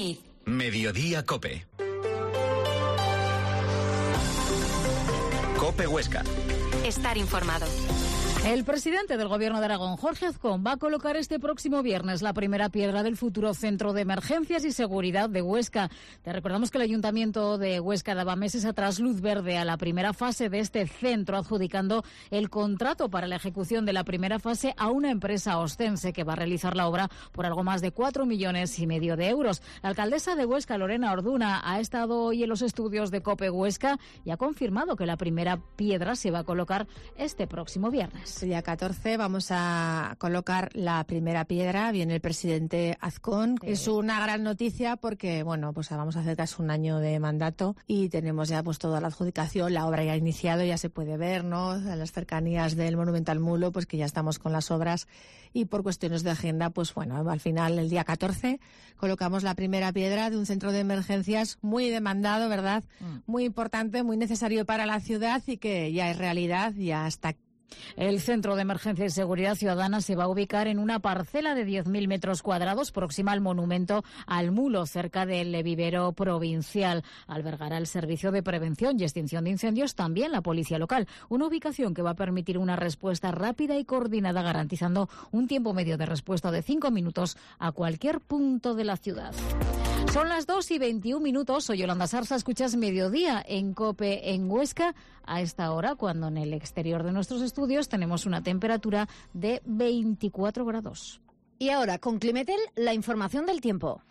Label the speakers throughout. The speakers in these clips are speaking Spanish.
Speaker 1: Madrid.
Speaker 2: Mediodía Cope. Cope Huesca.
Speaker 1: Estar informado.
Speaker 3: El presidente del Gobierno de Aragón, Jorge Azcón, va a colocar este próximo viernes la primera piedra del futuro Centro de Emergencias y Seguridad de Huesca. Te recordamos que el Ayuntamiento de Huesca daba meses atrás luz verde a la primera fase de este centro, adjudicando el contrato para la ejecución de la primera fase a una empresa ostense que va a realizar la obra por algo más de 4,5 millones de euros. La alcaldesa de Huesca, Lorena Orduna, ha estado hoy en los estudios de COPE Huesca y ha confirmado que la primera piedra se va a colocar este próximo viernes.
Speaker 4: El día 14 vamos a colocar la primera piedra. Viene el presidente Azcón. Sí. Es una gran noticia porque, bueno, pues vamos a hacer casi un año de mandato y tenemos ya pues toda la adjudicación. La obra ya ha iniciado, ya se puede ver, ¿no? En las cercanías del Monumento al Mulo, pues que ya estamos con las obras y por cuestiones de agenda, pues bueno, al final el día 14 colocamos la primera piedra de un centro de emergencias muy demandado, ¿verdad? Muy importante, muy necesario para la ciudad y que ya es realidad, ya está.
Speaker 3: El Centro de Emergencia y Seguridad Ciudadana se va a ubicar en una parcela de 10.000 metros cuadrados próxima al Monumento al Mulo, cerca del vivero provincial. Albergará el Servicio de Prevención y Extinción de Incendios, también la Policía Local. Una ubicación que va a permitir una respuesta rápida y coordinada, garantizando un tiempo medio de respuesta de 5 minutos a cualquier punto de la ciudad. Son las 2:21. Soy Yolanda Sarsa. Escuchas Mediodía en COPE en Huesca a esta hora, cuando en el exterior de nuestros estudios tenemos una temperatura de 24 grados.
Speaker 5: Y ahora, con Climetel, la información del tiempo.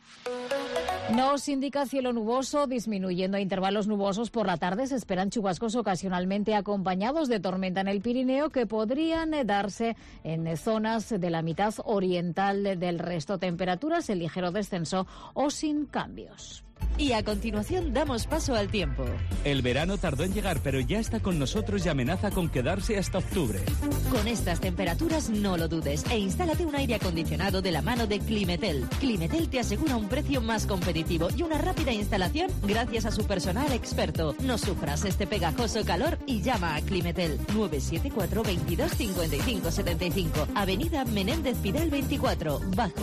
Speaker 3: Nos indica cielo nuboso, disminuyendo a intervalos nubosos por la tarde. Se esperan chubascos ocasionalmente acompañados de tormenta en el Pirineo, que podrían darse en zonas de la mitad oriental del resto. Temperaturas en ligero descenso o sin cambios.
Speaker 6: Y a continuación damos paso al tiempo.
Speaker 7: El verano tardó en llegar, pero ya está con nosotros y amenaza con quedarse hasta octubre.
Speaker 6: Con estas temperaturas no lo dudes e instálate un aire acondicionado de la mano de Climetel. Climetel te asegura un precio más competitivo y una rápida instalación gracias a su personal experto. No sufras este pegajoso calor y llama a Climetel 974 22 55 75, Avenida Menéndez Pidal 24, Bajo.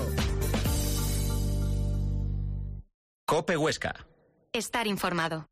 Speaker 2: Cope Huesca.
Speaker 1: Estar informado.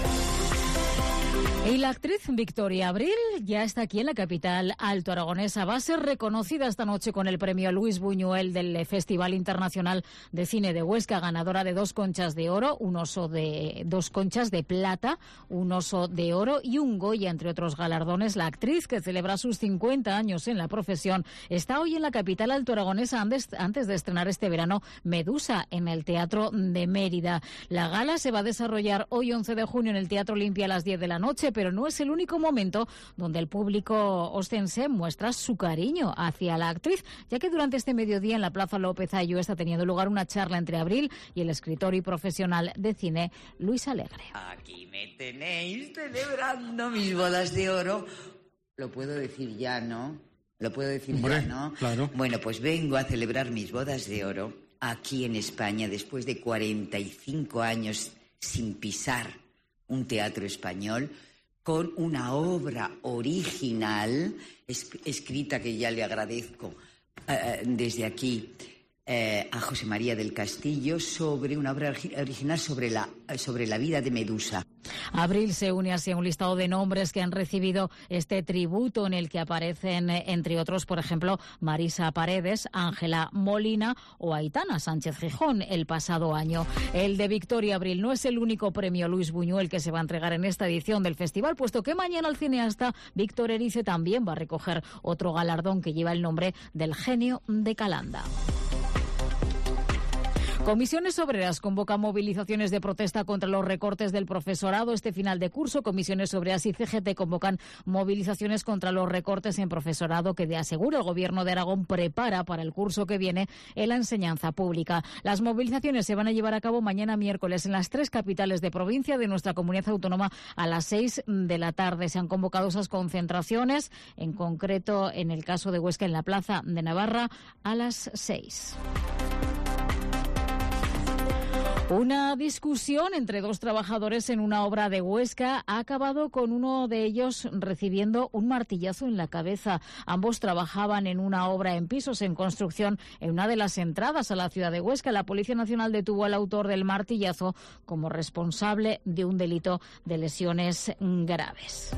Speaker 3: Y la actriz Victoria Abril ya está aquí en la capital alto aragonesa. Va a ser reconocida esta noche con el premio Luis Buñuel del Festival Internacional de Cine de Huesca, ganadora de 2 conchas de oro, 2 conchas de plata, un oso de oro y un Goya, entre otros galardones. La actriz, que celebra sus 50 años en la profesión, está hoy en la capital alto aragonesa antes de estrenar este verano Medusa en el Teatro de Mérida. La gala se va a desarrollar hoy 11 de junio en el Teatro Olimpia a las 10 de la noche, pero no es el único momento donde el público ostense muestra su cariño hacia la actriz, ya que durante este mediodía en la Plaza López Aylló está teniendo lugar una charla entre Abril y el escritor y profesional de cine Luis Alegre.
Speaker 8: Aquí me tenéis celebrando mis bodas de oro. Lo puedo decir ya, ¿no? Lo puedo decir ya, ¿no?
Speaker 9: Claro.
Speaker 8: Bueno, pues vengo a celebrar mis bodas de oro aquí en España después de 45 años sin pisar un teatro español, con una obra original, escrita, que ya le agradezco desde aquí a José María del Castillo, sobre una obra original sobre la vida de Medusa.
Speaker 3: Abril se une así a un listado de nombres que han recibido este tributo, en el que aparecen, entre otros, por ejemplo, Marisa Paredes, Ángela Molina o Aitana Sánchez Gijón el pasado año. El de Victoria Abril no es el único premio Luis Buñuel que se va a entregar en esta edición del festival, puesto que mañana el cineasta Víctor Erice también va a recoger otro galardón que lleva el nombre del Genio de Calanda. Comisiones Obreras convoca movilizaciones de protesta contra los recortes del profesorado este final de curso. Comisiones Obreras y CGT convocan movilizaciones contra los recortes en profesorado que, de asegura el Gobierno de Aragón, prepara para el curso que viene en la enseñanza pública. Las movilizaciones se van a llevar a cabo mañana miércoles en las 3 capitales de provincia de nuestra comunidad autónoma a las 6 de la tarde. Se han convocado esas concentraciones, en concreto en el caso de Huesca en la Plaza de Navarra a las 6. Una discusión entre dos trabajadores en una obra de Huesca ha acabado con uno de ellos recibiendo un martillazo en la cabeza. Ambos trabajaban en una obra en pisos en construcción en una de las entradas a la ciudad de Huesca. La Policía Nacional detuvo al autor del martillazo como responsable de un delito de lesiones graves.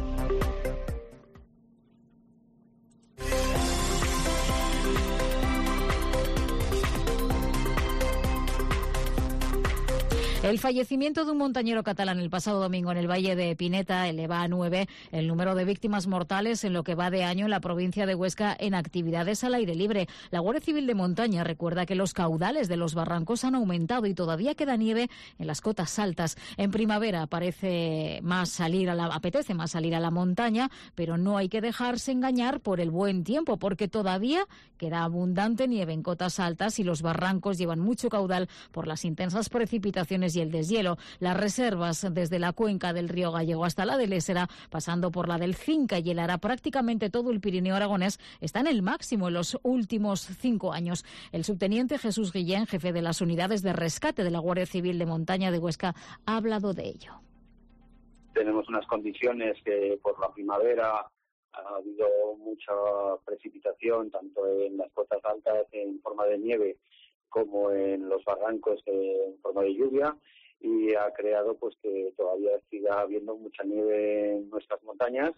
Speaker 3: El fallecimiento de un montañero catalán el pasado domingo en el Valle de Pineta eleva a 9 el número de víctimas mortales en lo que va de año en la provincia de Huesca en actividades al aire libre. La Guardia Civil de Montaña recuerda que los caudales de los barrancos han aumentado y todavía queda nieve en las cotas altas. En primavera apetece más salir a la montaña, pero no hay que dejarse engañar por el buen tiempo, porque todavía queda abundante nieve en cotas altas y los barrancos llevan mucho caudal por las intensas precipitaciones y el deshielo. Las reservas desde la cuenca del río Gallego hasta la del Ésera, pasando por la del Cinca y el Ara, prácticamente todo el Pirineo aragonés está en el máximo en los últimos 5 años. El subteniente Jesús Guillén, jefe de las unidades de rescate de la Guardia Civil de Montaña de Huesca, ha hablado de ello.
Speaker 9: Tenemos unas condiciones que por la primavera ha habido mucha precipitación, tanto en las cotas altas en forma de nieve como en los barrancos en forma de lluvia, y ha creado pues que todavía siga habiendo mucha nieve en nuestras montañas.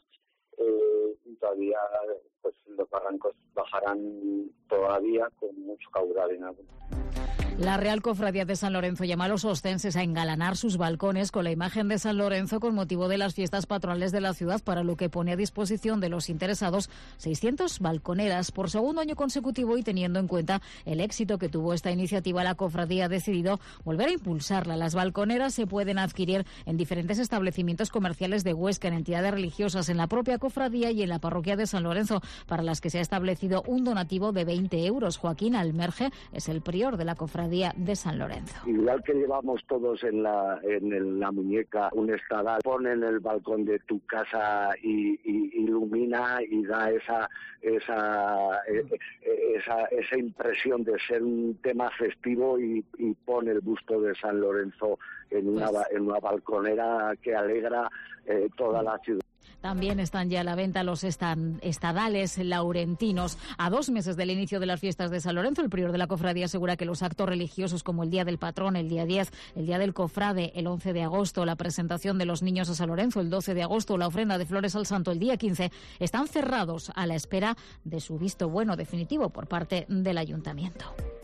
Speaker 9: Y todavía pues los barrancos bajarán todavía con mucho caudal en algún.
Speaker 3: La Real Cofradía de San Lorenzo llama a los ostenses a engalanar sus balcones con la imagen de San Lorenzo con motivo de las fiestas patronales de la ciudad, para lo que pone a disposición de los interesados 600 balconeras por segundo año consecutivo, y teniendo en cuenta el éxito que tuvo esta iniciativa, la cofradía ha decidido volver a impulsarla. Las balconeras se pueden adquirir en diferentes establecimientos comerciales de Huesca, en entidades religiosas, en la propia cofradía y en la parroquia de San Lorenzo, para las que se ha establecido un donativo de 20 euros. Joaquín Almerge es el prior de la cofradía de San Lorenzo.
Speaker 10: Igual que llevamos todos en la muñeca un estadal, pon en el balcón de tu casa y ilumina y da esa impresión de ser un tema festivo, y pone el busto de San Lorenzo en una balconera que alegra toda la ciudad.
Speaker 3: También están ya a la venta los estadales laurentinos. A 2 meses del inicio de las fiestas de San Lorenzo, el prior de la cofradía asegura que los actos religiosos como el Día del Patrón, el día 10, el Día del Cofrade, el 11 de agosto, la presentación de los niños a San Lorenzo el 12 de agosto, la ofrenda de flores al santo el día 15, están cerrados a la espera de su visto bueno definitivo por parte del ayuntamiento.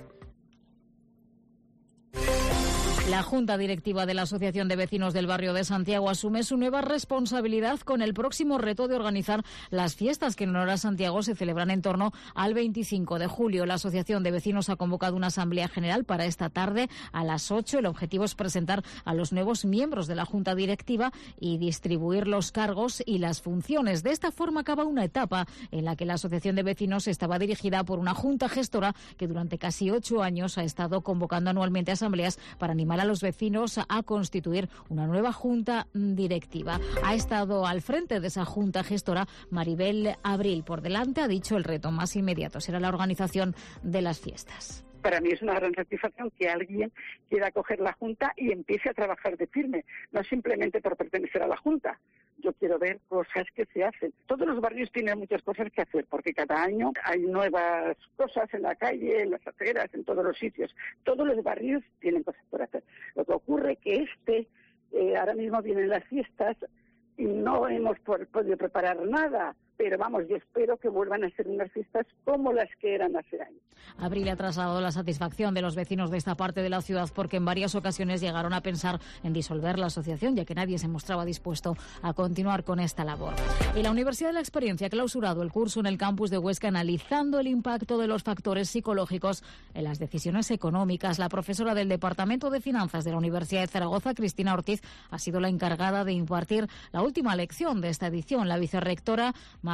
Speaker 3: La Junta Directiva de la Asociación de Vecinos del Barrio de Santiago asume su nueva responsabilidad con el próximo reto de organizar las fiestas que en honor a Santiago se celebran en torno al 25 de julio. La Asociación de Vecinos ha convocado una asamblea general para esta tarde a las 8. El objetivo es presentar a los nuevos miembros de la Junta Directiva y distribuir los cargos y las funciones. De esta forma acaba una etapa en la que la Asociación de Vecinos estaba dirigida por una Junta Gestora que durante casi 8 años ha estado convocando anualmente asambleas para animar a los vecinos a constituir una nueva junta directiva. Ha estado al frente de esa junta gestora Maribel Abril. Por delante, ha dicho, el reto más inmediato será la organización de las fiestas.
Speaker 11: Para mí es una gran satisfacción que alguien quiera coger la Junta y empiece a trabajar de firme, no simplemente por pertenecer a la Junta. Yo quiero ver cosas que se hacen. Todos los barrios tienen muchas cosas que hacer, porque cada año hay nuevas cosas en la calle, en las aceras, en todos los sitios. Todos los barrios tienen cosas por hacer. Lo que ocurre es que ahora mismo vienen las fiestas y no hemos podido preparar nada. Pero vamos, yo espero que vuelvan a ser unas fiestas como las que eran hace años.
Speaker 3: Abril ha trasladado la satisfacción de los vecinos de esta parte de la ciudad porque en varias ocasiones llegaron a pensar en disolver la asociación, ya que nadie se mostraba dispuesto a continuar con esta labor. Y la Universidad de la Experiencia ha clausurado el curso en el campus de Huesca analizando el impacto de los factores psicológicos en las decisiones económicas. La profesora del Departamento de Finanzas de la Universidad de Zaragoza, Cristina Ortiz, ha sido la encargada de impartir la última lección de esta edición. La vicerrectora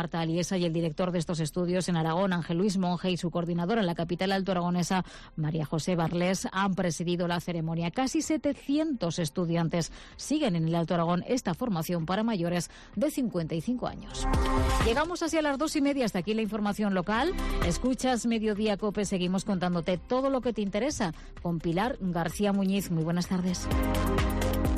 Speaker 3: Marta Aliesa, y el director de estos estudios en Aragón, Ángel Luis Monge, y su coordinadora en la capital altoaragonesa, María José Barlés, han presidido la ceremonia. Casi 700 estudiantes siguen en el Alto Aragón esta formación para mayores de 55 años. Llegamos hacia las 2:30, hasta aquí la información local. Escuchas Mediodía COPE, seguimos contándote todo lo que te interesa con Pilar García Muñiz. Muy buenas tardes.